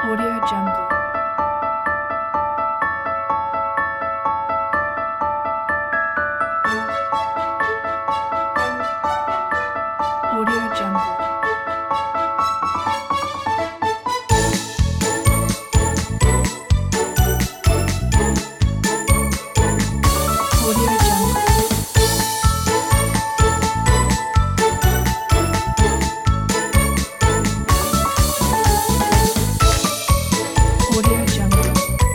Audio Jungle. Audio Jungle. Audio Jungle. Audio Jungle.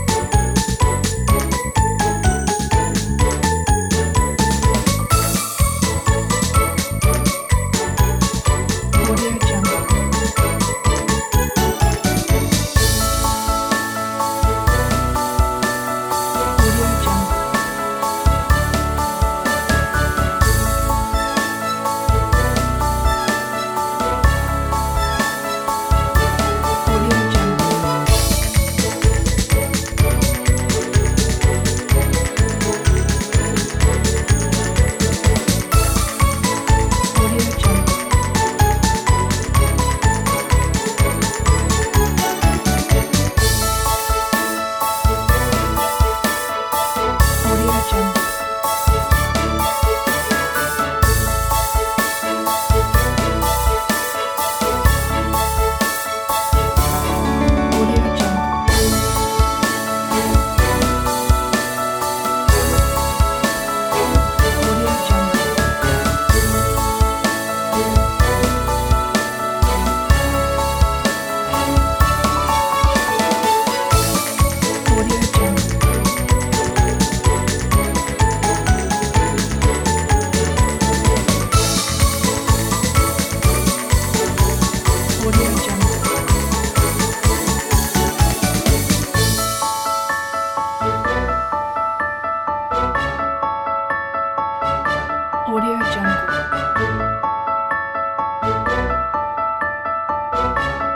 Audio Jungle. Audio Jungle. Audio Jungle. Audio Jungle. Audio Jungle. Audio Jungle. Audio Jungle. Audio Jungle. Audio Jungle. Audio Jungle.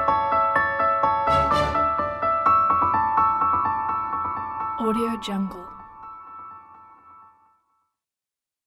Audio Jungle.